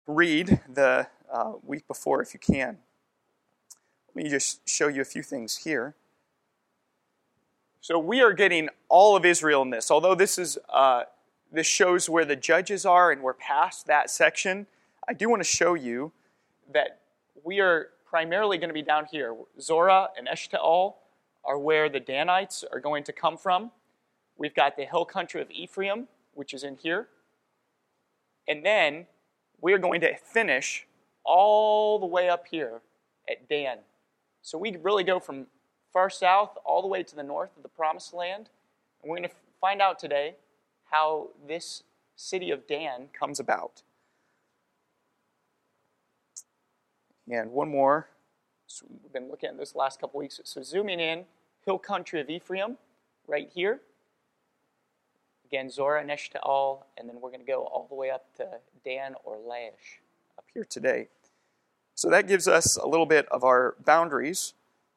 read the week before if you can. Let me just show you a few things here. So we are getting all of Israel in this. Although this shows where the judges are and we're past that section, I do want to show you that we are primarily going to be down here. Zorah and Eshtaol are where the Danites are going to come from. We've got the hill country of Ephraim, which is in here. And then we're going to finish all the way up here at Dan. So we really go from far south all the way to the north of the Promised Land. And we're going to find out today how this city of Dan comes about. And one more. So we've been looking at this the last couple weeks. So zooming in, hill country of Ephraim, right here. Again, Zorah and Eshtaol, and then we're going to go all the way up to Dan or Laish up here today. So that gives us a little bit of our boundaries.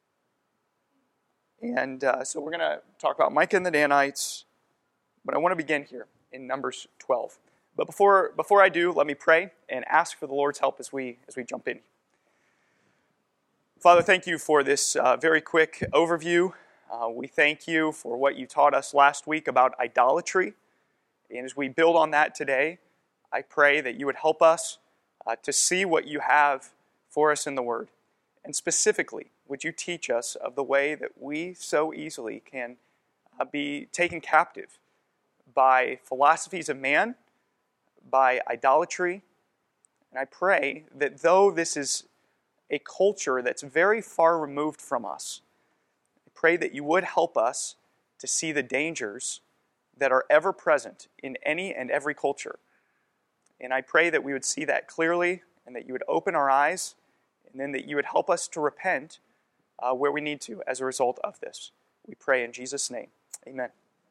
And so we're going to talk about Micah and the Danites, but I want to begin here in Numbers 12. But before I do, let me pray and ask for the Lord's help as we jump in. Father, thank you for this very quick overview. We thank you for what you taught us last week about idolatry. And as we build on that today, I pray that you would help us to see what you have for us in the Word. And specifically, would you teach us of the way that we so easily can be taken captive by philosophies of man, by idolatry. And I pray that though this is a culture that's very far removed from us, I pray that you would help us to see the dangers that are ever present in any and every culture. And I pray that we would see that clearly and that you would open our eyes and then that you would help us to repent where we need to as a result of this. We pray in Jesus' name. Amen.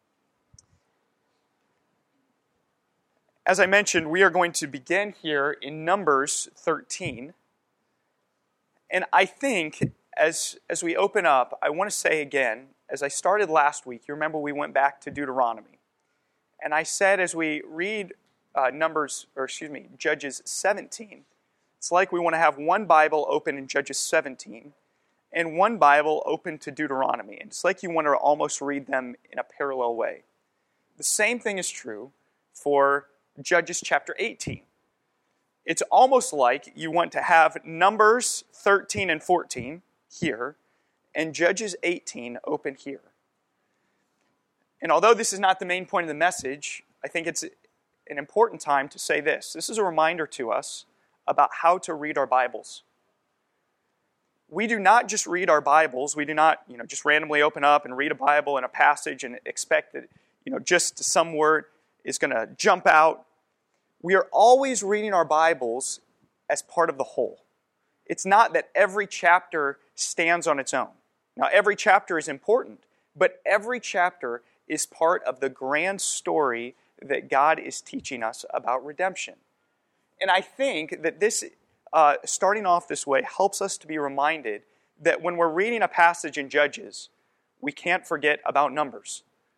As I mentioned, we are going to begin here in Numbers 13. And I think as we open up, I want to say again, as I started last week, you remember we went back to Deuteronomy. And I said as we read Judges 17, it's like we want to have one Bible open in Judges 17 and one Bible open to Deuteronomy. And it's like you want to almost read them in a parallel way. The same thing is true for Judges chapter 18. It's almost like you want to have Numbers 13 and 14 here and Judges 18 open here. And although this is not the main point of the message, I think it's an important time to say this. This is a reminder to us about how to read our Bibles. We do not just read our Bibles. We do not, just randomly open up and read a Bible and a passage and expect that, just some word is going to jump out. We are always reading our Bibles as part of the whole. It's not that every chapter stands on its own. Now, every chapter is important, but every chapter is part of the grand story that God is teaching us about redemption. And I think that this, starting off this way, helps us to be reminded that when we're reading a passage in Judges, we can't forget about Numbers.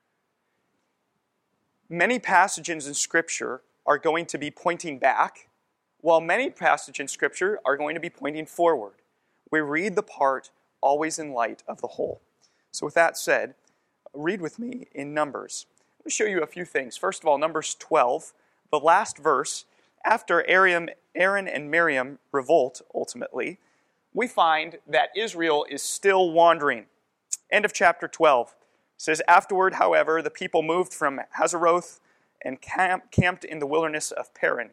Many passages in Scripture are going to be pointing back, while many passages in Scripture are going to be pointing forward. We read the part always in light of the whole. So with that said, read with me in Numbers. Let me show you a few things. First of all, Numbers 12, the last verse, after Aaron and Miriam revolt, ultimately, we find that Israel is still wandering. End of chapter 12. It says, afterward, however, the people moved from Hazeroth and camped in the wilderness of Paran.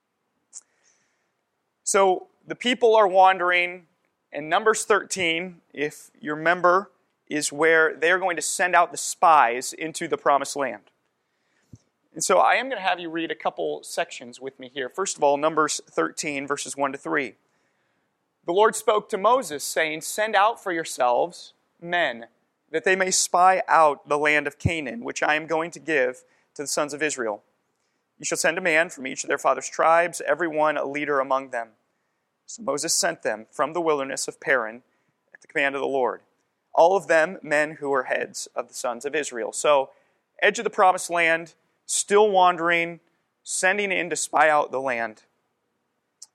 So the people are wandering, and Numbers 13, if you remember, is where they're going to send out the spies into the Promised Land. And so I am going to have you read a couple sections with me here. First of all, Numbers 13, verses 1 to 3. The Lord spoke to Moses, saying, send out for yourselves men, that they may spy out the land of Canaan, which I am going to give to the sons of Israel. You shall send a man from each of their fathers' tribes, every one a leader among them. So Moses sent them from the wilderness of Paran at the command of the Lord. All of them men who were heads of the sons of Israel. So, edge of the Promised Land, still wandering, sending in to spy out the land.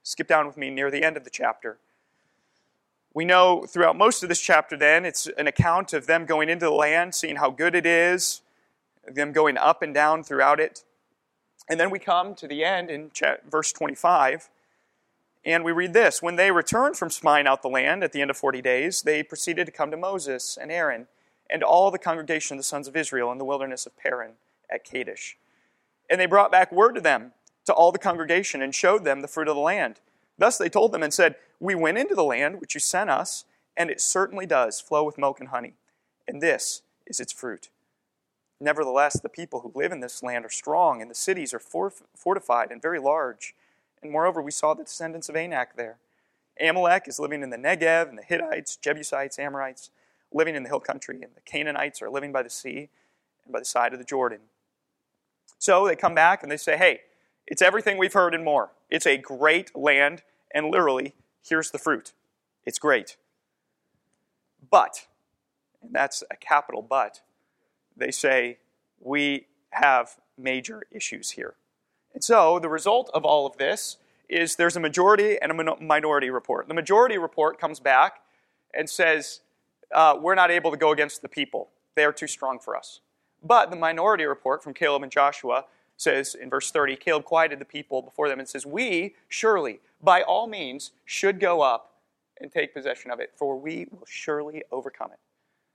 Skip down with me near the end of the chapter. We know throughout most of this chapter then, it's an account of them going into the land, seeing how good it is, them going up and down throughout it. And then we come to the end in verse 25, and we read this. When they returned from spying out the land at the end of 40 days, they proceeded to come to Moses and Aaron and all the congregation of the sons of Israel in the wilderness of Paran at Kadesh. And they brought back word to them, to all the congregation, and showed them the fruit of the land. Thus they told them and said, we went into the land which you sent us, and it certainly does flow with milk and honey, and this is its fruit. Nevertheless, the people who live in this land are strong, and the cities are fortified and very large. And moreover, we saw the descendants of Anak there. Amalek is living in the Negev, and the Hittites, Jebusites, Amorites, living in the hill country, and the Canaanites are living by the sea and by the side of the Jordan. So they come back and they say, hey, it's everything we've heard and more. It's a great land, and literally, here's the fruit. It's great. But, and that's a capital but, they say, we have major issues here. And so the result of all of this is there's a majority and a minority report. The majority report comes back and says, we're not able to go against the people. They are too strong for us. But the minority report from Caleb and Joshua says in verse 30, Caleb quieted the people before them and says, we surely, by all means, should go up and take possession of it, for we will surely overcome it.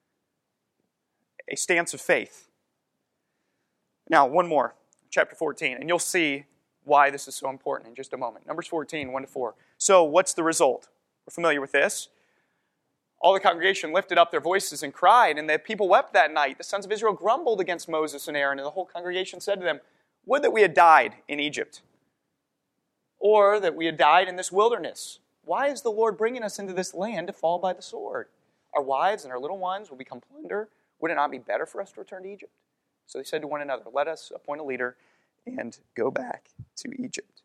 A stance of faith. Now, one more, chapter 14, and you'll see why this is so important in just a moment. Numbers 14, 1-4. So, what's the result? We're familiar with this. All the congregation lifted up their voices and cried, and the people wept that night. The sons of Israel grumbled against Moses and Aaron, and the whole congregation said to them, would that we had died in Egypt, or that we had died in this wilderness. Why is the Lord bringing us into this land to fall by the sword? Our wives and our little ones will become plunder. Would it not be better for us to return to Egypt? So they said to one another, let us appoint a leader and go back to Egypt.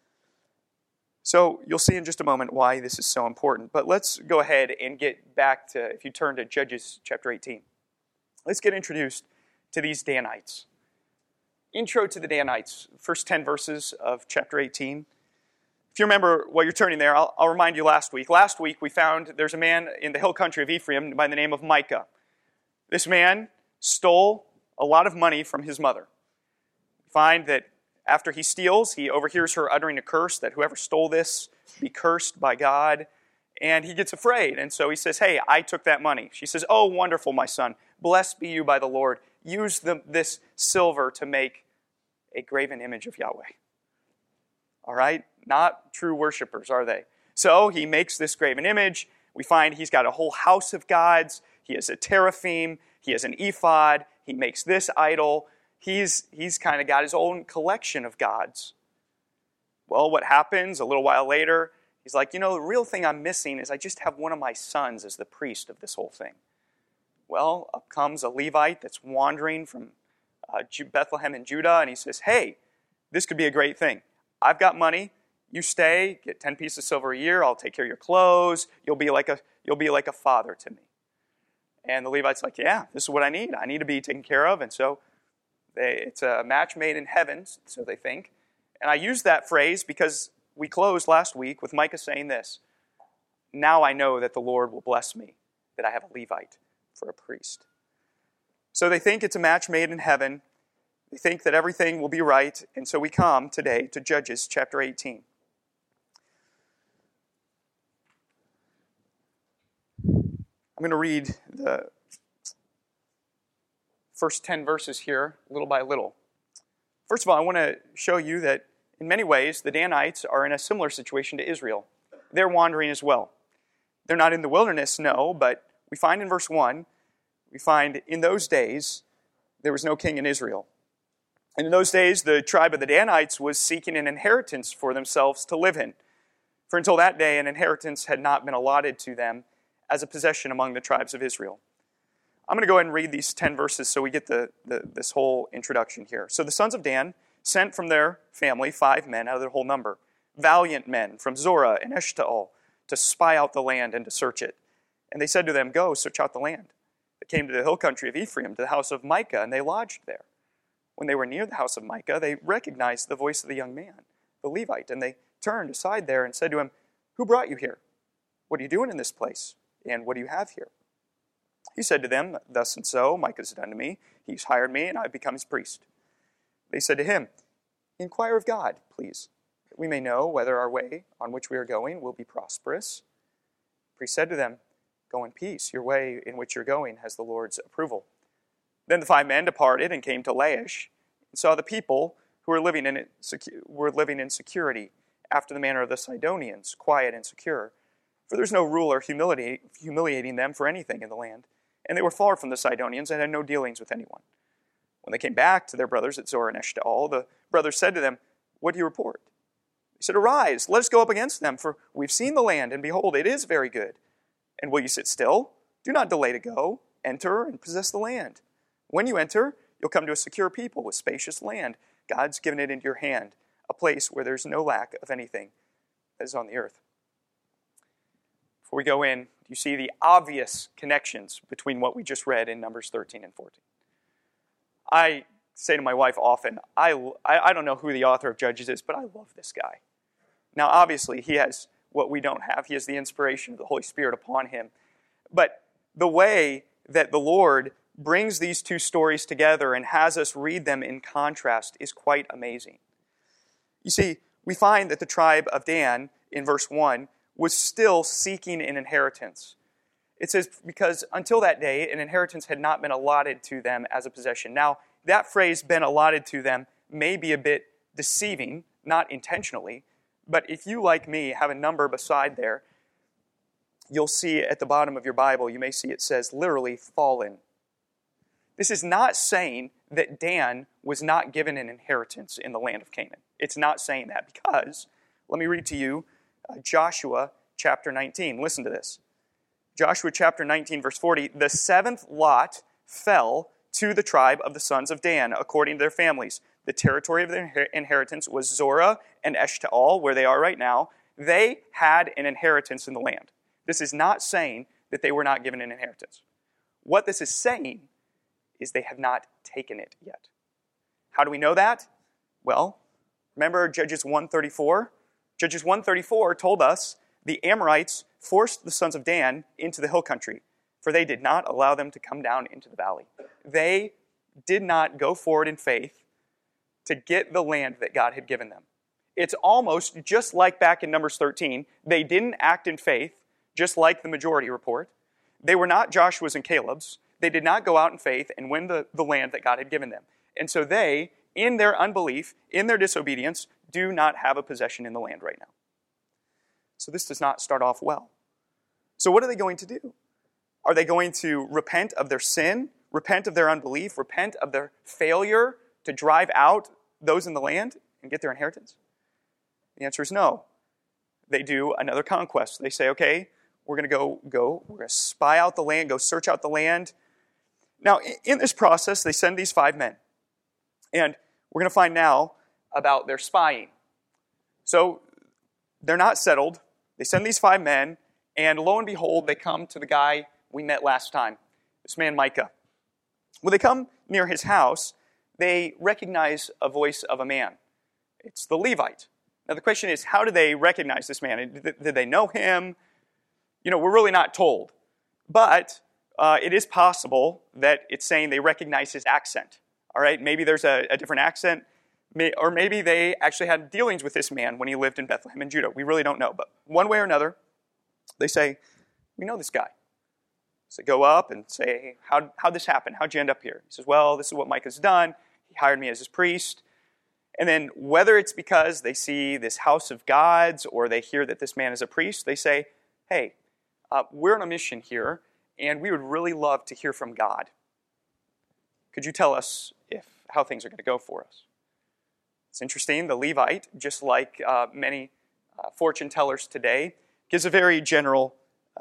So you'll see in just a moment why this is so important. But let's go ahead and get back to, if you turn to Judges chapter 18. Let's get introduced to these Danites. Intro to the Danites, first 10 verses of chapter 18. If you remember while you're turning there, I'll remind you last week. Last week we found there's a man in the hill country of Ephraim by the name of Micah. This man stole a lot of money from his mother. We find that after he steals, he overhears her uttering a curse that whoever stole this be cursed by God, and he gets afraid. And so he says, hey, I took that money. She says, oh, wonderful, my son. Blessed be you by the Lord. Use this silver to make a graven image of Yahweh. All right? Not true worshipers, are they? So he makes this graven image. We find he's got a whole house of gods. He has a teraphim. He has an ephod. He makes this idol. He's kind of got his own collection of gods. Well, what happens a little while later? He's like, the real thing I'm missing is I just have one of my sons as the priest of this whole thing. Well, up comes a Levite that's wandering from Bethlehem in Judah, and he says, hey, this could be a great thing. I've got money. You stay, get 10 pieces of silver a year. I'll take care of your clothes. You'll be like a father to me. And the Levite's like, yeah, this is what I need. I need to be taken care of. And so it's a match made in heaven, so they think. And I use that phrase because we closed last week with Micah saying this. Now I know that the Lord will bless me, that I have a Levite for a priest. So they think it's a match made in heaven. They think that everything will be right. And so we come today to Judges chapter 18. I'm going to read the first 10 verses here, little by little. First of all, I want to show you that in many ways, the Danites are in a similar situation to Israel. They're wandering as well. They're not in the wilderness, no, but we find in verse 1, we find in those days, there was no king in Israel. And in those days, the tribe of the Danites was seeking an inheritance for themselves to live in. For until that day, an inheritance had not been allotted to them as a possession among the tribes of Israel. I'm going to go ahead and read these 10 verses so we get this whole introduction here. So the sons of Dan sent from their family 5 men out of their whole number, valiant men from Zorah and Eshtaol, to spy out the land and to search it. And they said to them, go, search out the land. They came to the hill country of Ephraim, to the house of Micah, and they lodged there. When they were near the house of Micah, they recognized the voice of the young man, the Levite, and they turned aside there and said to him, "Who brought you here? What are you doing in this place? And what do you have here?" He said to them, "Thus and so Micah has done to me. He's hired me, and I've become his priest." They said to him, "Inquire of God, please, that we may know whether our way on which we are going will be prosperous." The priest said to them, "Go in peace. Your way in which you're going has the Lord's approval." Then the 5 men departed and came to Laish, and saw the people who were living in security, after the manner of the Sidonians, quiet and secure. For there was no ruler humiliating them for anything in the land, and they were far from the Sidonians and had no dealings with anyone. When they came back to their brothers at Zorah and Eshtaol, the brothers said to them, "What do you report?" They said, "Arise, let us go up against them, for we've seen the land, and behold, it is very good. And will you sit still? Do not delay to go. Enter and possess the land. When you enter, you'll come to a secure people with spacious land. God's given it into your hand, a place where there's no lack of anything that is on the earth." Before we go in, do you see the obvious connections between what we just read in Numbers 13 and 14? I say to my wife often, I don't know who the author of Judges is, but I love this guy. Now, obviously, he has what we don't have. He has the inspiration of the Holy Spirit upon him. But the way that the Lord brings these two stories together and has us read them in contrast is quite amazing. You see, we find that the tribe of Dan, in verse 1, was still seeking an inheritance. It says, because until that day, an inheritance had not been allotted to them as a possession. Now, that phrase, "been allotted to them," may be a bit deceiving, not intentionally, but if you, like me, have a number beside there, you'll see at the bottom of your Bible, you may see it says literally "fallen." This is not saying that Dan was not given an inheritance in the land of Canaan. It's not saying that because, let me read to you Joshua chapter 19. Listen to this. Joshua chapter 19, verse 40, "The 7th lot fell to the tribe of the sons of Dan, according to their families. The territory of their inheritance was Zorah and Eshtaol, where they are right now. They had an inheritance in the land." This is not saying that they were not given an inheritance. What this is saying is they have not taken it yet. How do we know that? Well, remember Judges 1:34? Judges 1:34 told us the Amorites forced the sons of Dan into the hill country, for they did not allow them to come down into the valley. They did not go forward in faith to get the land that God had given them. It's almost just like back in Numbers 13. They didn't act in faith, just like the majority report. They were not Joshua's and Caleb's. They did not go out in faith and win the land that God had given them. And so they, in their unbelief, in their disobedience, do not have a possession in the land right now. So this does not start off well. So what are they going to do? Are they going to repent of their sin, repent of their unbelief, repent of their failure to drive out those in the land and get their inheritance? The answer is no. They do another conquest. They say, okay, we're going to go, we're going to spy out the land, go search out the land. Now, in this process, they send these 5 men. And we're going to find now about their spying. So they're not settled. They send these 5 men, and lo and behold, they come to the guy we met last time, this man Micah. When they come near his house, they recognize a voice of a man. It's the Levite. Now the question is, how do they recognize this man? Did they know him? We're really not told. But it is possible that it's saying they recognize his accent. All right, maybe there's a different accent, or maybe they actually had dealings with this man when he lived in Bethlehem in Judah. We really don't know. But one way or another, they say, we know this guy. So they go up and say, hey, how'd this happen? How'd you end up here? He says, well, this is what Micah's done. He hired me as his priest. And then whether it's because they see this house of gods or they hear that this man is a priest, they say, hey, we're on a mission here, and we would really love to hear from God. Could you tell us how things are going to go for us? It's interesting. The Levite, just like many fortune tellers today, gives a very general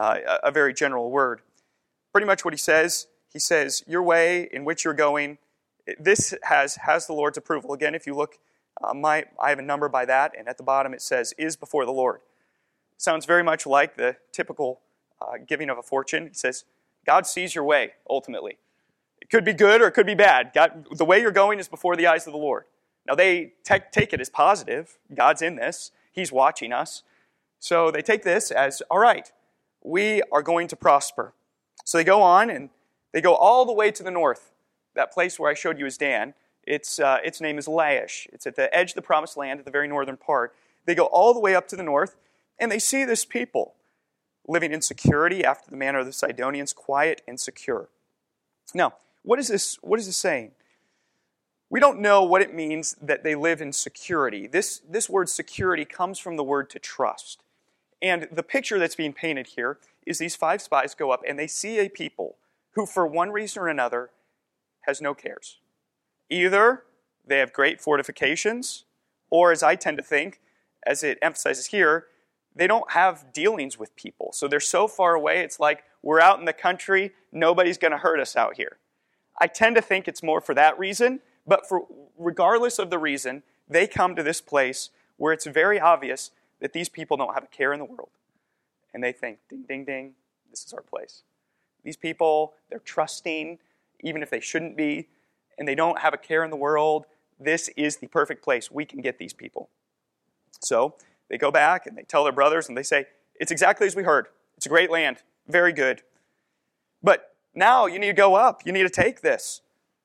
word. Pretty much what he says, your way in which you're going, this has the Lord's approval. Again, if you look, I have a number by that, and at the bottom it says, is before the Lord. Sounds very much like the typical giving of a fortune. He says, God sees your way, ultimately. It could be good or it could be bad. The way you're going is before the eyes of the Lord. Now they take it as positive. God's in this. He's watching us. So they take this as, all right, we are going to prosper. So they go on, and they go all the way to the north. That place where I showed you is Dan. Its name is Laish. It's at the edge of the promised land, at the very northern part. They go all the way up to the north, and they see this people living in security after the manner of the Sidonians, quiet and secure. Now, what is this saying? We don't know what it means that they live in security. This word security comes from the word to trust. And the picture that's being painted here is these 5 spies go up and they see a people who, for one reason or another, has no cares. Either they have great fortifications, or as I tend to think, as it emphasizes here, they don't have dealings with people. So they're so far away, it's like we're out in the country, nobody's going to hurt us out here. I tend to think it's more for that reason, but regardless of the reason, they come to this place where it's very obvious that these people don't have a care in the world. And they think, ding, ding, ding, this is our place. These people, they're trusting, even if they shouldn't be, and they don't have a care in the world. This is the perfect place. We can get these people. So they go back and they tell their brothers and they say, it's exactly as we heard. It's a great land. Very good. But now you need to go up. You need to take this.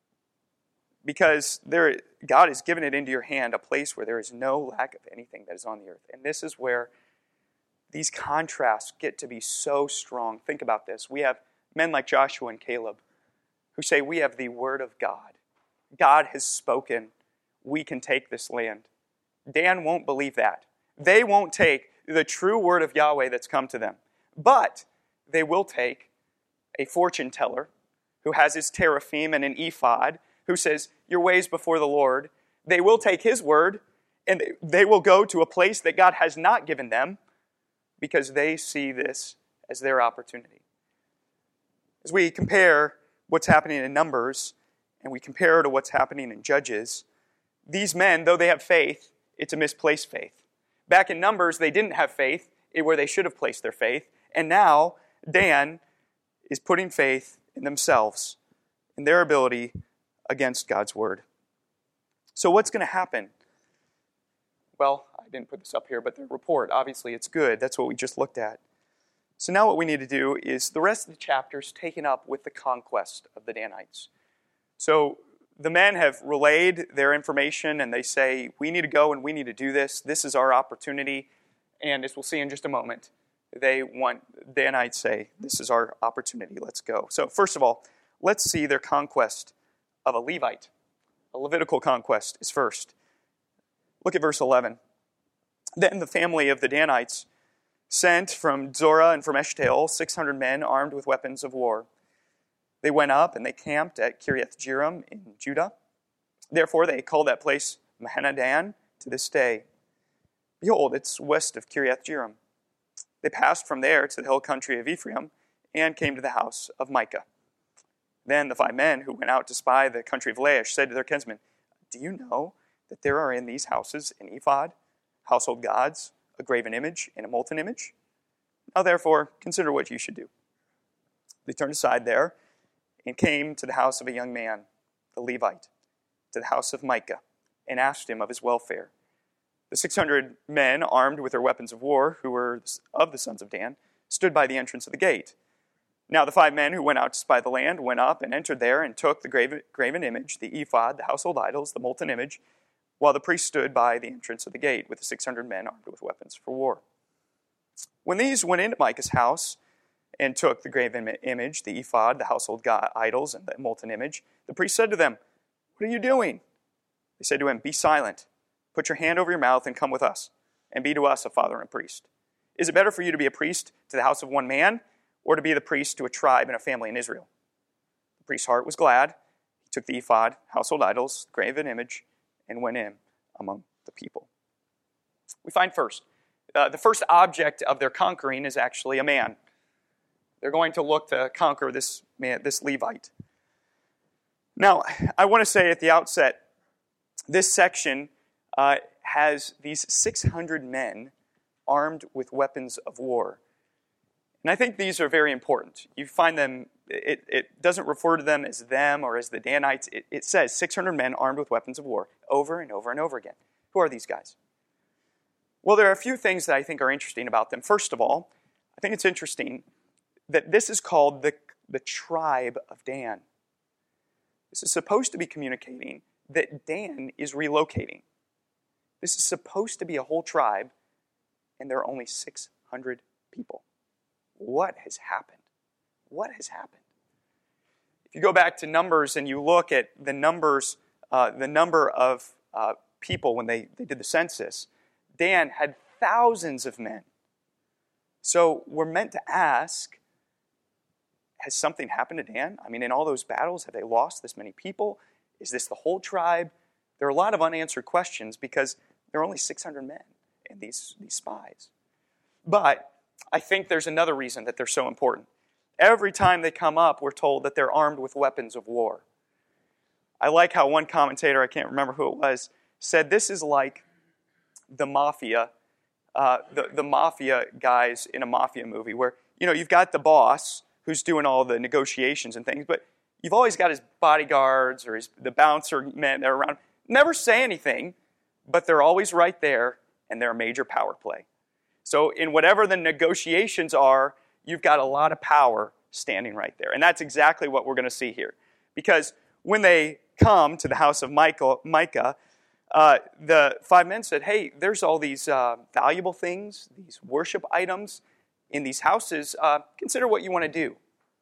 Because God has given it into your hand, a place where there is no lack of anything that is on the earth. And this is where these contrasts get to be so strong. Think about this. We have men like Joshua and Caleb who say, we have the word of God. God has spoken. We can take this land. Dan won't believe that. They won't take the true word of Yahweh that's come to them. But they will take a fortune teller who has his teraphim and an ephod, who says, your ways before the Lord. They will take his word, and they will go to a place that God has not given them because they see this as their opportunity. As we compare what's happening in Numbers and we compare to what's happening in Judges, these men, though they have faith, it's a misplaced faith. Back in Numbers, they didn't have faith where they should have placed their faith, and now Dan is putting faith in themselves, in their ability against God's word. So what's going to happen? Well, I didn't put this up here, but the report, obviously it's good. That's what we just looked at. So now what we need to do is the rest of the chapters taken up with the conquest of the Danites. So the men have relayed their information and they say, we need to go and we need to do this. This is our opportunity. And as we'll see in just a moment, Danites say, this is our opportunity. Let's go. So first of all, let's see their conquest of a Levite. A Levitical conquest is first. Look at verse 11. Then the family of the Danites sent from Zorah and from Eshtaol 600 men armed with weapons of war. They went up and they camped at Kiriath-Jearim in Judah. Therefore they call that place Mahaneh-dan to this day. Behold, it's west of Kiriath-Jearim. They passed from there to the hill country of Ephraim and came to the house of Micah. Then the 5 men who went out to spy the country of Laish said to their kinsmen, do you know that there are in these houses an ephod, household gods, a graven image, and a molten image? Now therefore, consider what you should do. They turned aside there and came to the house of a young man, the Levite, to the house of Micah, and asked him of his welfare. The 600 men, armed with their weapons of war, who were of the sons of Dan, stood by the entrance of the gate. Now the 5 men who went out to spy the land went up and entered there and took the graven image, the ephod, the household idols, the molten image, while the priest stood by the entrance of the gate with the 600 men armed with weapons for war. When these went into Micah's house and took the graven image, the ephod, the household idols, and the molten image, the priest said to them, what are you doing? They said to him, be silent. Put your hand over your mouth and come with us, and be to us a father and a priest. Is it better for you to be a priest to the house of one man, or to be the priest to a tribe and a family in Israel? The priest's heart was glad. He took the ephod, household idols, graven image, and went in among the people. We find first, the first object of their conquering is actually a man. They're going to look to conquer this man, this Levite. Now, I want to say at the outset, this section has these 600 men armed with weapons of war. And I think these are very important. You find them, it doesn't refer to them as them or as the Danites. It says 600 men armed with weapons of war over and over and over again. Who are these guys? Well, there are a few things that I think are interesting about them. First of all, I think it's interesting that this is called the tribe of Dan. This is supposed to be communicating that Dan is relocating. This is supposed to be a whole tribe, and there are only 600 people. What has happened? What has happened? If you go back to Numbers and you look at the number of people when they did the census, Dan had thousands of men. So we're meant to ask, has something happened to Dan? I mean, in all those battles, have they lost this many people? Is this the whole tribe? There are a lot of unanswered questions because there are only 600 men and these spies. But I think there's another reason that they're so important. Every time they come up, we're told that they're armed with weapons of war. I like how one commentator, I can't remember who it was, said this is like the mafia, the mafia guys in a mafia movie where, you've got the boss who's doing all the negotiations and things, but you've always got his bodyguards or the bouncer men that are around. Never say anything, but they're always right there, and they're a major power play. So in whatever the negotiations are, you've got a lot of power standing right there. And that's exactly what we're going to see here. Because when they come to the house of Micah, the 5 men said, hey, there's all these valuable things, these worship items in these houses. Consider what you want to do.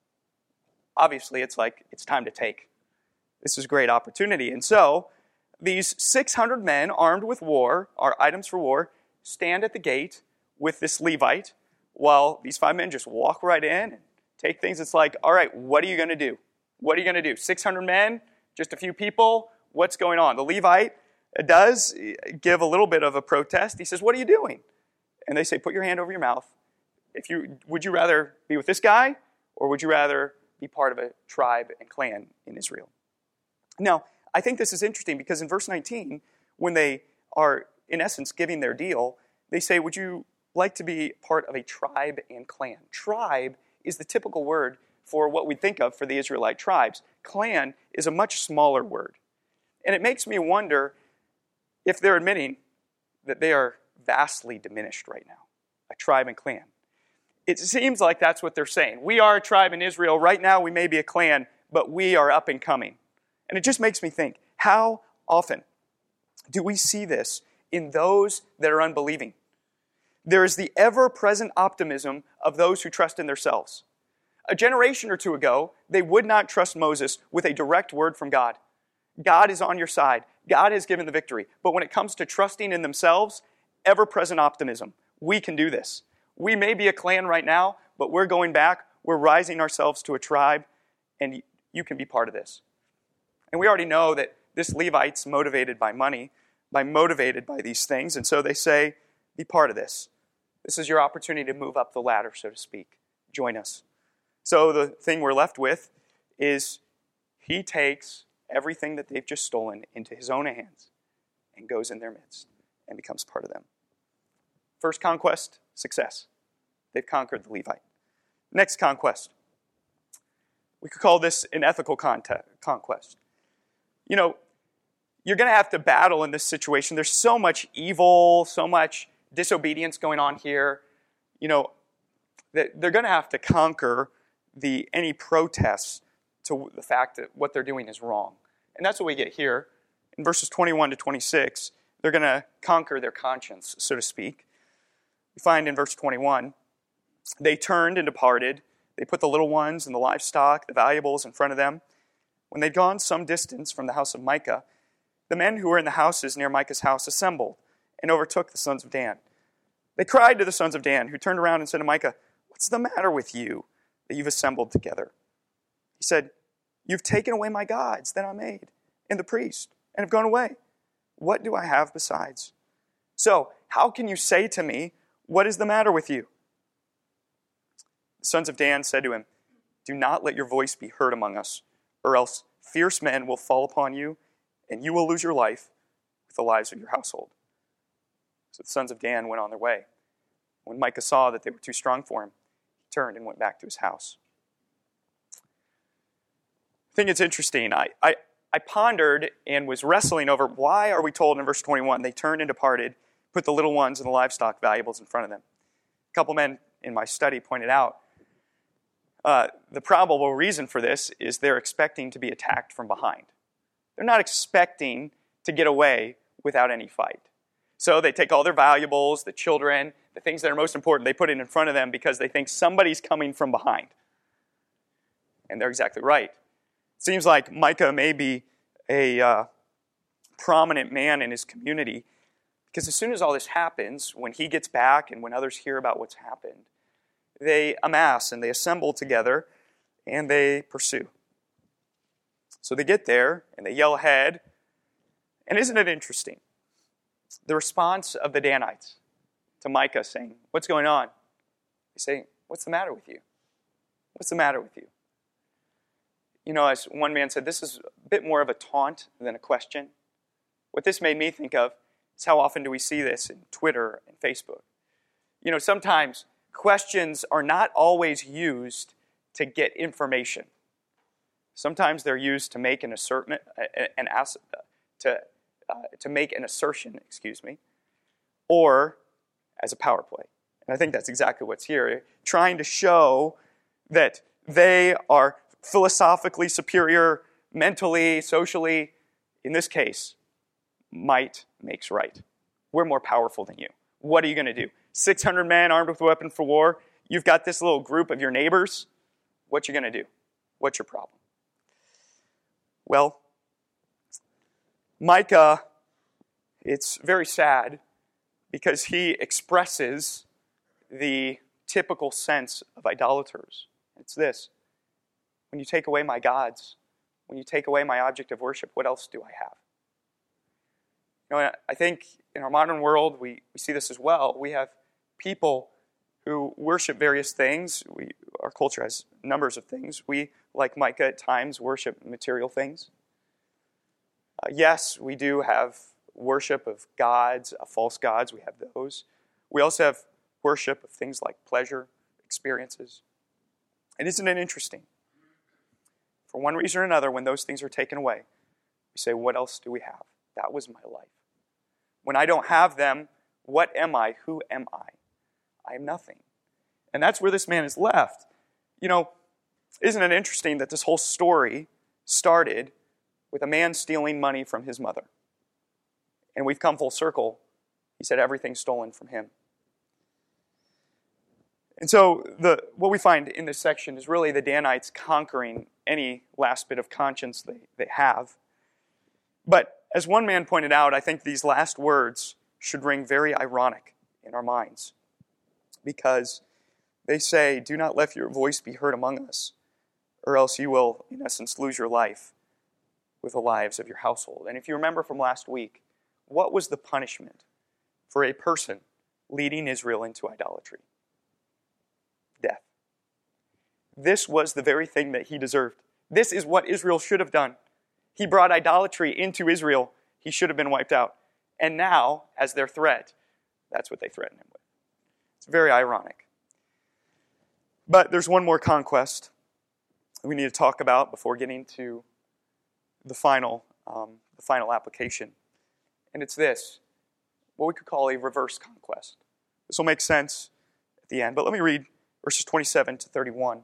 Obviously, it's time to take. This is a great opportunity. And so, these 600 men armed with items for war, stand at the gate with this Levite, while these 5 men just walk right in and take things. It's like, all right, what are you going to do? What are you going to do? 600 men? Just a few people? What's going on? The Levite does give a little bit of a protest. He says, what are you doing? And they say, put your hand over your mouth. Would you rather be with this guy, or would you rather be part of a tribe and clan in Israel? Now, I think this is interesting because in verse 19, when they are, in essence, giving their deal, they say, would you like to be part of a tribe and clan? Tribe is the typical word for what we think of for the Israelite tribes. Clan is a much smaller word. And it makes me wonder if they're admitting that they are vastly diminished right now, a tribe and clan. It seems like that's what they're saying. We are a tribe in Israel. Right now we may be a clan, but we are up and coming. And it just makes me think, how often do we see this in those that are unbelieving? There is the ever-present optimism of those who trust in themselves. A generation or two ago, they would not trust Moses with a direct word from God. God is on your side. God has given the victory. But when it comes to trusting in themselves, ever-present optimism. We can do this. We may be a clan right now, but we're going back. We're rising ourselves to a tribe, and you can be part of this. And we already know that this Levite's motivated by money, motivated by these things, and so they say, be part of this. This is your opportunity to move up the ladder, so to speak. Join us. So the thing we're left with is he takes everything that they've just stolen into his own hands and goes in their midst and becomes part of them. First conquest, success. They've conquered the Levite. Next conquest. We could call this an ethical conquest. You're going to have to battle in this situation. There's so much evil, so much disobedience going on here. That they're going to have to conquer any protests to the fact that what they're doing is wrong. And that's what we get here. In verses 21 to 26, they're going to conquer their conscience, so to speak. We find in verse 21, they turned and departed. They put the little ones and the livestock, the valuables in front of them. When they'd gone some distance from the house of Micah, the men who were in the houses near Micah's house assembled and overtook the sons of Dan. They cried to the sons of Dan, who turned around and said to Micah, "What's the matter with you that you've assembled together?" He said, "You've taken away my gods that I made, and the priest, and have gone away. What do I have besides? So, how can you say to me, 'What is the matter with you?'" The sons of Dan said to him, "Do not let your voice be heard among us, or else fierce men will fall upon you, and you will lose your life with the lives of your household." So the sons of Dan went on their way. When Micah saw that they were too strong for him, he turned and went back to his house. I think it's interesting. I pondered and was wrestling over why are we told in verse 21, they turned and departed put the little ones and the livestock valuables in front of them. A couple men in my study pointed out the probable reason for this is they're expecting to be attacked from behind. They're not expecting to get away without any fight. So they take all their valuables, the children, the things that are most important, they put it in front of them because they think somebody's coming from behind. And they're exactly right. It seems like Micah may be a prominent man in his community because as soon as all this happens, when he gets back and when others hear about what's happened, they amass and they assemble together and they pursue. So they get there and they yell ahead. And isn't it interesting? The response of the Danites to Micah saying, "What's going on?" They say, "What's the matter with you? What's the matter with you?" You know, as one man said, this is a bit more of a taunt than a question. What this made me think of is how often do we see this in Twitter and Facebook? You know, sometimes questions are not always used to get information. Sometimes they're used to make an assertion, to make an assertion, or as a power play. And I think that's exactly what's here, trying to show that they are philosophically superior, mentally, socially. In this case, might makes right. We're more powerful than you. What are you going to do? 600 men armed with a weapon for war. You've got this little group of your neighbors. What you going to do? What's your problem? Well, Micah, it's very sad because he expresses the typical sense of idolaters. It's this: when you take away my gods, when you take away my object of worship, what else do I have? You know, I think in our modern world, we see this as well. We have people who worship various things. Our culture has numbers of things. We, like Micah, at times worship material things. Yes, we do have worship of gods, false gods. We have those. We also have worship of things like pleasure, experiences. And isn't it interesting? For one reason or another, when those things are taken away, we say, what else do we have? That was my life. When I don't have them, what am I? Who am I? I am nothing. And that's where this man is left. You know, isn't it interesting that this whole story started with a man stealing money from his mother? And we've come full circle. He said everything's stolen from him. And so what we find in this section is really the Danites conquering any last bit of conscience they have. But as one man pointed out, I think these last words should ring very ironic in our minds. Because they say, do not let your voice be heard among us, or else you will, in essence, lose your life with the lives of your household. And if you remember from last week, what was the punishment for a person leading Israel into idolatry? Death. This was the very thing that he deserved. This is what Israel should have done. He brought idolatry into Israel. He should have been wiped out. And now, as their threat, that's what they threaten him with. It's very ironic. But there's one more conquest we need to talk about before getting to the final application. And it's this, what we could call a reverse conquest. This will make sense at the end, but let me read verses 27 to 31.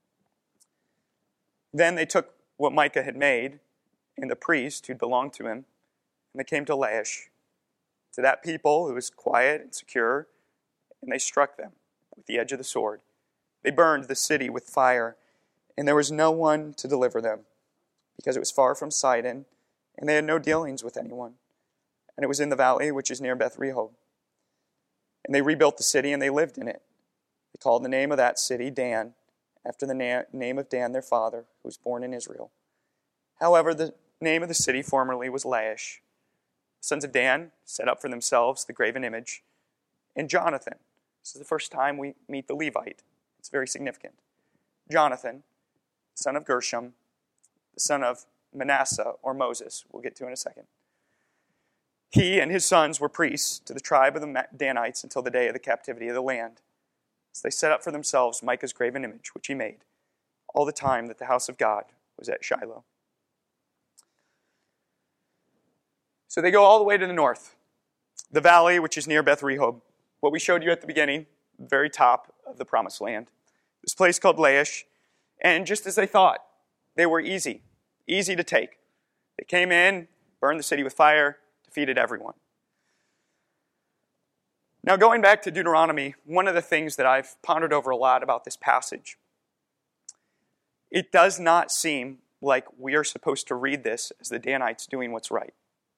Then they took what Micah had made, and the priest who belonged to him, and they came to Laish, to that people who was quiet and secure, and they struck them with the edge of the sword. They burned the city with fire, and there was no one to deliver them, because it was far from Sidon, and they had no dealings with anyone. And it was in the valley which is near Beth Rehob. And they rebuilt the city, and they lived in it. They called the name of that city Dan, after the name of Dan their father, who was born in Israel. However, the name of the city formerly was Laish. The sons of Dan set up for themselves the graven image. And Jonathan, this is the first time we meet the Levite. It's very significant. Jonathan, son of Gershom, the son of Manasseh, or Moses, we'll get to in a second. He and his sons were priests to the tribe of the Danites until the day of the captivity of the land. So they set up for themselves Micah's graven image, which he made, all the time that the house of God was at Shiloh. So they go all the way to the north. the valley, which is near Beth Rehob, what we showed you at the beginning, the very top of the Promised Land, this place called Laish, and just as they thought, they were easy to take. They came in, burned the city with fire, defeated everyone. Now, going back to Deuteronomy, one of the things that I've pondered over a lot about this passage, it does not seem like we are supposed to read this as the Danites doing what's right.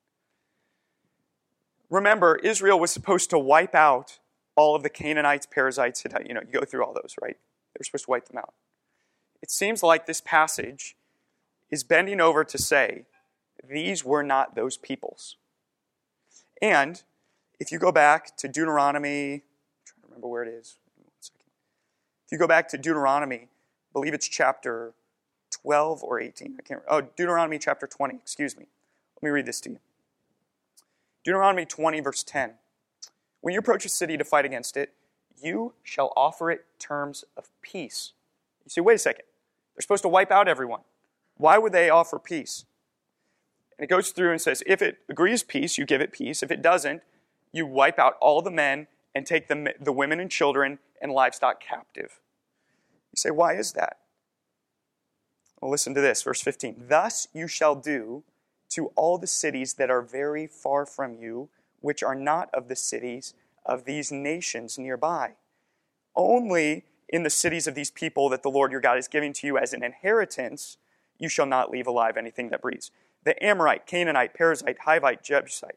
Remember, Israel was supposed to wipe out all of the Canaanites, Perizzites, you go through all those, right? They were supposed to wipe them out. It seems like this passage is bending over to say, these were not those peoples. And if you go back to Deuteronomy, I'm trying to remember where it is. If you go back to Deuteronomy, I believe it's chapter 12 or 18. Deuteronomy chapter 20, excuse me. Let me read this to you. Deuteronomy 20, verse 10. When you approach a city to fight against it, you shall offer it terms of peace. You say, wait a second. They're supposed to wipe out everyone. Why would they offer peace? And it goes through and says, if it agrees peace, you give it peace. If it doesn't, you wipe out all the men and take the women and children and livestock captive. You say, why is that? Well, listen to this, verse 15. Thus you shall do to all the cities that are very far from you, which are not of the cities of these nations nearby. Only in the cities of these people that the Lord your God is giving to you as an inheritance, you shall not leave alive anything that breathes. The Amorite, Canaanite, Perizzite, Hivite, Jebusite.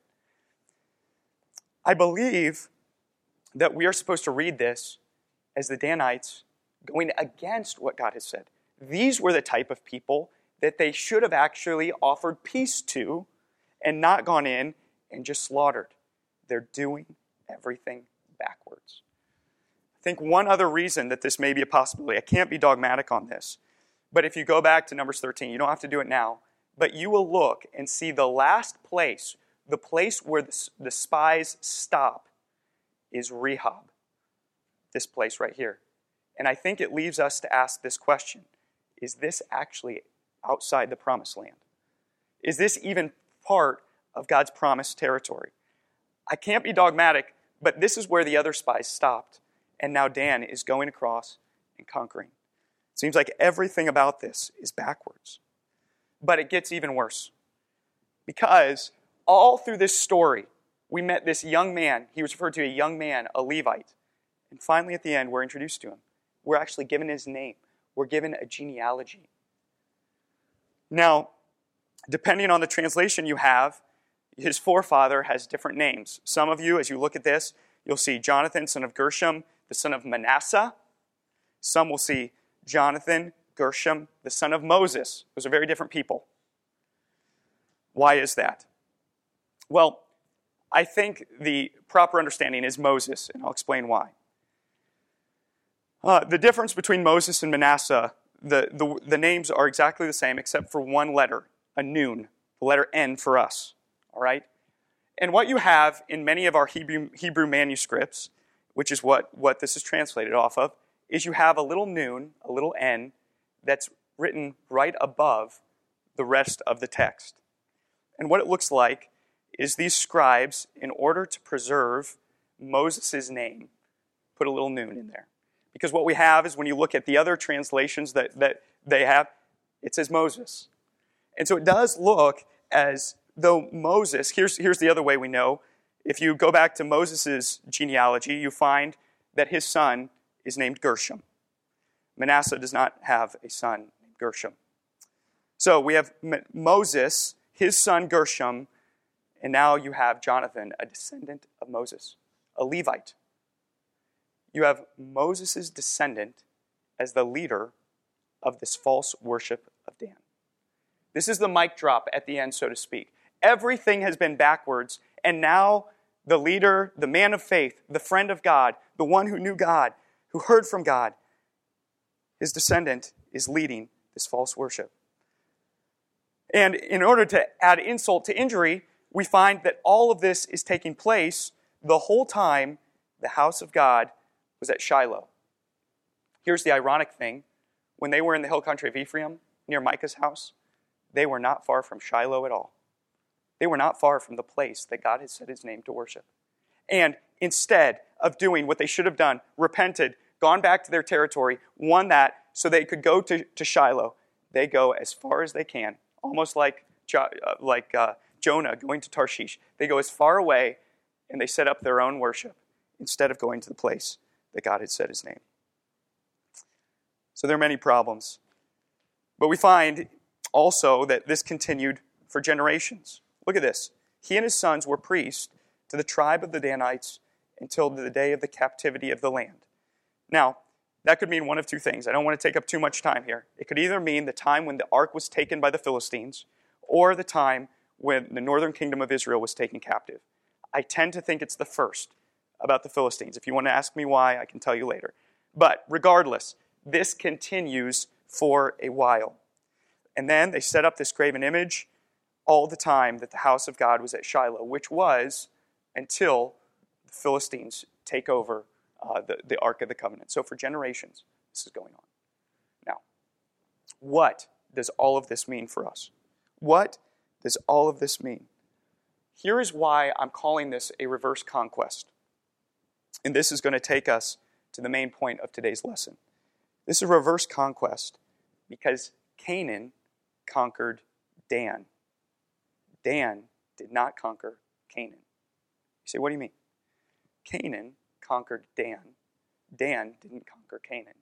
I believe that we are supposed to read this as the Danites going against what God has said. These were the type of people that they should have actually offered peace to and not gone in and just slaughtered. They're doing everything backwards. I think one other reason that this may be a possibility, I can't be dogmatic on this, but if you go back to Numbers 13, you don't have to do it now, but you will look and see the last place, the place where the spies stop, is Rehob, this place right here. And I think it leaves us to ask this question. Is this actually outside the Promised Land? Is this even part of God's promised territory? I can't be dogmatic, but this is where the other spies stopped. And now Dan is going across and conquering. It seems like everything about this is backwards. But it gets even worse. Because all through this story, we met this young man. He was referred to a young man, a Levite. And finally at the end, we're introduced to him. We're actually given his name. We're given a genealogy. Now, depending on the translation you have, his forefather has different names. Some of you, as you look at this, you'll see Jonathan, son of Gershom, the son of Manasseh. Some will see Jonathan, Gershom, the son of Moses. Those are very different people. Why is that? Well, I think the proper understanding is Moses, and I'll explain why. The difference between Moses and Manasseh, the names are exactly the same except for one letter, a nun, the letter N for us. All right? And what you have in many of our Hebrew manuscripts, which is what this is translated off of, is you have a little nun, a little N, that's written right above the rest of the text. And what it looks like is these scribes, in order to preserve Moses' name, put a little nun in there. Because what we have is when you look at the other translations that they have, it says Moses. And so it does look as though Moses, here's the other way we know. If you go back to Moses' genealogy, you find that his son is named Gershom. Manasseh does not have a son named Gershom. So we have Moses, his son Gershom, and now you have Jonathan, a descendant of Moses, a Levite. You have Moses' descendant as the leader of this false worship of Dan. This is the mic drop at the end, so to speak. Everything has been backwards, and now the leader, the man of faith, the friend of God, the one who knew God, who heard from God, his descendant is leading this false worship. And in order to add insult to injury, we find that all of this is taking place the whole time the house of God was at Shiloh. Here's the ironic thing. When they were in the hill country of Ephraim, near Micah's house, they were not far from Shiloh at all. They were not far from the place that God had set his name to worship. And instead of doing what they should have done, repented, gone back to their territory, won that so they could go to Shiloh, they go as far as they can, almost like Jonah going to Tarshish. They go as far away and they set up their own worship instead of going to the place that God had set his name. So there are many problems. But we find also that this continued for generations. Look at this. He and his sons were priests to the tribe of the Danites until the day of the captivity of the land. Now, that could mean one of two things. I don't want to take up too much time here. It could either mean the time when the ark was taken by the Philistines or the time when the northern kingdom of Israel was taken captive. I tend to think it's the first about the Philistines. If you want to ask me why, I can tell you later. But regardless, this continues for a while. And then they set up this graven image all the time that the house of God was at Shiloh, which was until the Philistines take over the Ark of the Covenant. So for generations, this is going on. Now, what does all of this mean for us? What does all of this mean? Here is why I'm calling this a reverse conquest. And this is going to take us to the main point of today's lesson. This is a reverse conquest because Canaan conquered Dan. Dan did not conquer Canaan. You say, what do you mean? Canaan conquered Dan. Dan didn't conquer Canaan.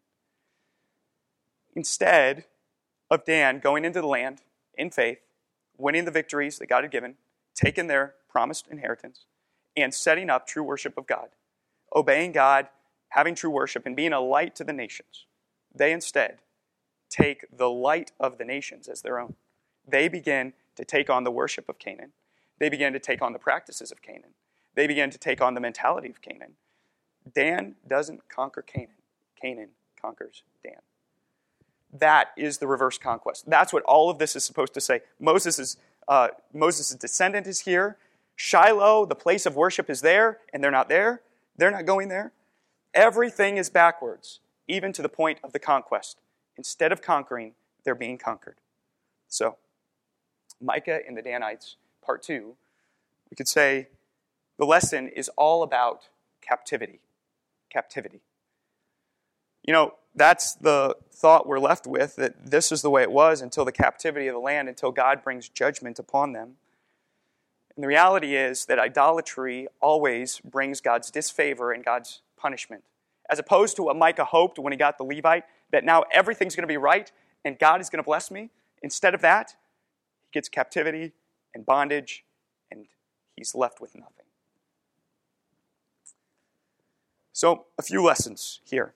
Instead of Dan going into the land in faith, winning the victories that God had given, taking their promised inheritance, and setting up true worship of God, obeying God, having true worship, and being a light to the nations, they instead take the light of the nations as their own. They begin to take on the worship of Canaan. They begin to take on the practices of Canaan. They begin to take on the mentality of Canaan. Dan doesn't conquer Canaan. Canaan conquers Dan. That is the reverse conquest. That's what all of this is supposed to say. Moses' descendant is here. Shiloh, the place of worship, is there, and they're not there. They're not going there. Everything is backwards, even to the point of the conquest. Instead of conquering, they're being conquered. So, Micah and the Danites, part 2, we could say the lesson is all about captivity. Captivity. You know, that's the thought we're left with, that this is the way it was until the captivity of the land, until God brings judgment upon them. And the reality is that idolatry always brings God's disfavor and God's punishment. As opposed to what Micah hoped when he got the Levite, that now everything's going to be right and God is going to bless me. Instead of that, he gets captivity and bondage and he's left with nothing. So, a few lessons here.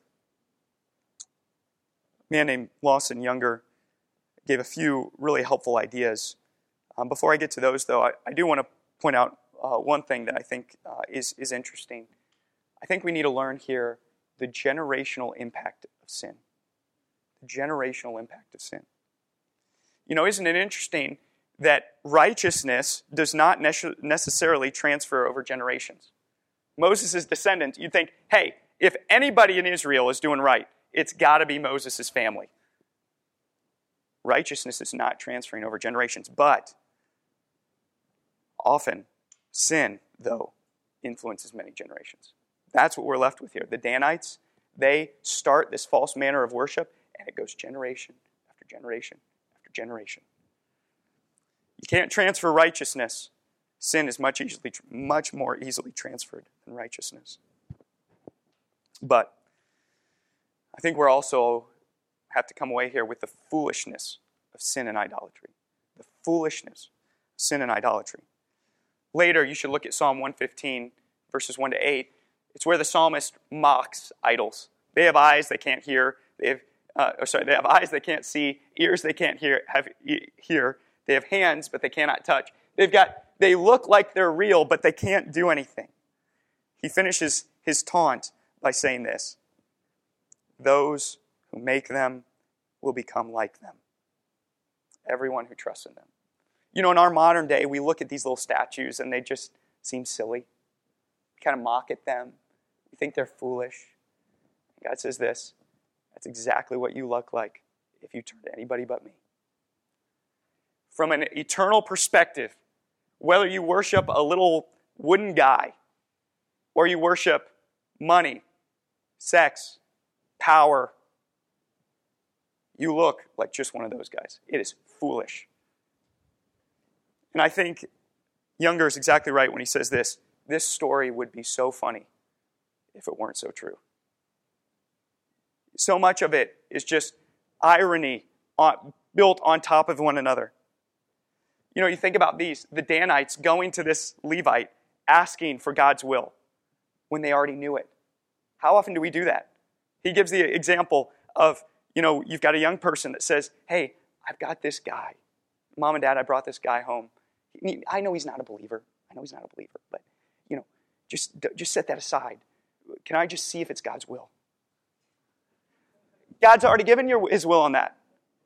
A man named Lawson Younger gave a few really helpful ideas. Before I get to those, though, I do want to point out one thing that I think is interesting. I think we need to learn here the generational impact of sin. The generational impact of sin. You know, isn't it interesting that righteousness does not necessarily transfer over generations? Moses' descendant, you'd think, hey, if anybody in Israel is doing right, it's got to be Moses' family. Righteousness is not transferring over generations, but often sin, though, influences many generations. That's what we're left with here. The Danites, they start this false manner of worship, and it goes generation after generation after generation. You can't transfer righteousness. Sin is much more easily transferred than righteousness. But I think we're also have to come away here with the foolishness of sin and idolatry. The foolishness of sin and idolatry. Later, you should look at Psalm 115, verses 1 to 8. It's where the psalmist mocks idols. They have eyes they can't hear. They have eyes they can't see, ears they can't hear. They have hands, but they cannot touch. They look like they're real, but they can't do anything. He finishes his taunt by saying this: those who make them will become like them. Everyone who trusts in them. You know, in our modern day, we look at these little statues and they just seem silly. We kind of mock at them. We think they're foolish. God says this: that's exactly what you look like if you turn to anybody but me. From an eternal perspective, whether you worship a little wooden guy or you worship money, sex, power, you look like just one of those guys. It is foolish. And I think Younger is exactly right when he says this. This story would be so funny if it weren't so true. So much of it is just irony built on top of one another. You know, you think about the Danites going to this Levite asking for God's will when they already knew it. How often do we do that? He gives the example of, you've got a young person that says, hey, I've got this guy. Mom and Dad, I brought this guy home. I know he's not a believer. But, just set that aside. Can I just see if it's God's will? God's already given his will on that.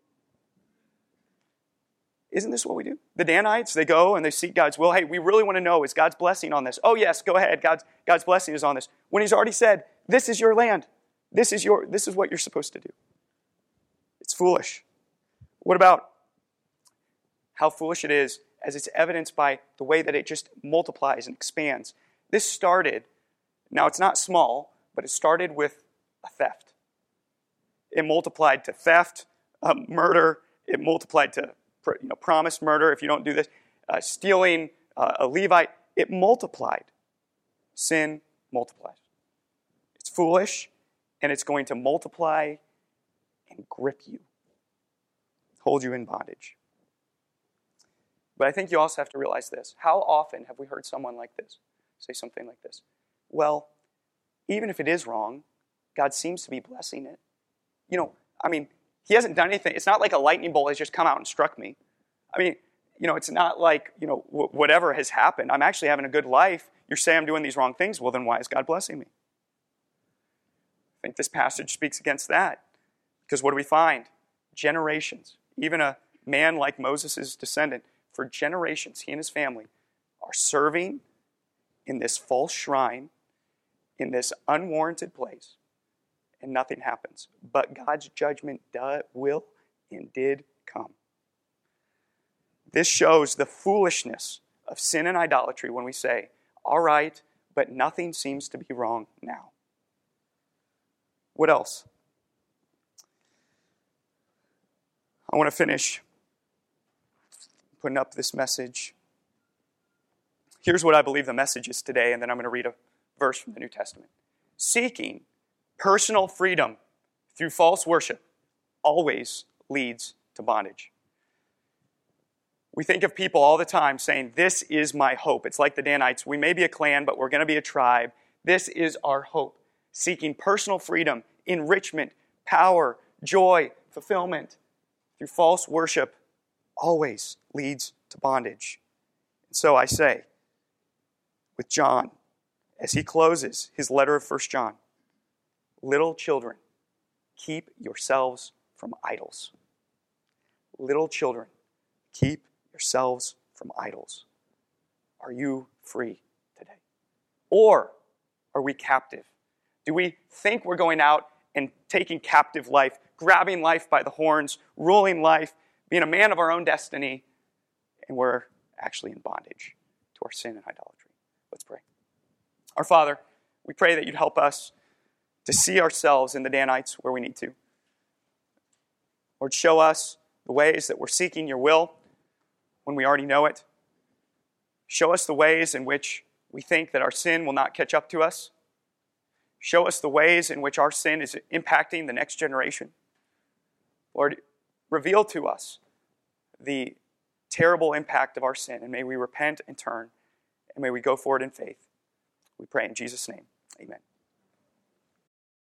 Isn't this what we do? The Danites, they go and they seek God's will. Hey, we really want to know, is God's blessing on this? Oh yes, go ahead. God's blessing is on this. When he's already said, this is your land. This is what you're supposed to do. It's foolish. What about how foolish it is as it's evidenced by the way that it just multiplies and expands? This started, now it's not small, but it started with a theft. It multiplied to theft, murder. It multiplied to promised murder if you don't do this. Stealing a Levite. It multiplied. Sin multiplies. It's foolish, and it's going to multiply and grip you. Hold you in bondage. But I think you also have to realize this. How often have we heard someone like this say something like this? Well, even if it is wrong, God seems to be blessing it. He hasn't done anything. It's not like a lightning bolt has just come out and struck me. It's not like, whatever has happened. I'm actually having a good life. You're saying I'm doing these wrong things. Well, then why is God blessing me? I think this passage speaks against that. Because what do we find? Generations. Even a man like Moses' descendant, for generations, he and his family are serving in this false shrine, in this unwarranted place, and nothing happens. But God's judgment will and did come. This shows the foolishness of sin and idolatry when we say, all right, but nothing seems to be wrong now. What else? I want to finish putting up this message. Here's what I believe the message is today, and then I'm going to read a verse from the New Testament. Seeking personal freedom through false worship always leads to bondage. We think of people all the time saying, this is my hope. It's like the Danites. We may be a clan, but we're going to be a tribe. This is our hope. Seeking personal freedom, enrichment, power, joy, fulfillment through false worship always leads to bondage. And so I say, with John, as he closes his letter of 1 John, little children, keep yourselves from idols. Little children, keep yourselves from idols. Are you free today? Or are we captive? Do we think we're going out and taking captive life, grabbing life by the horns, ruling life, being a man of our own destiny, and we're actually in bondage to our sin and idolatry? Let's pray. Our Father, we pray that you'd help us to see ourselves in the Danites where we need to. Lord, show us the ways that we're seeking your will when we already know it. Show us the ways in which we think that our sin will not catch up to us. Show us the ways in which our sin is impacting the next generation. Lord, reveal to us the terrible impact of our sin, and may we repent and turn, and may we go forward in faith. We pray in Jesus' name. Amen.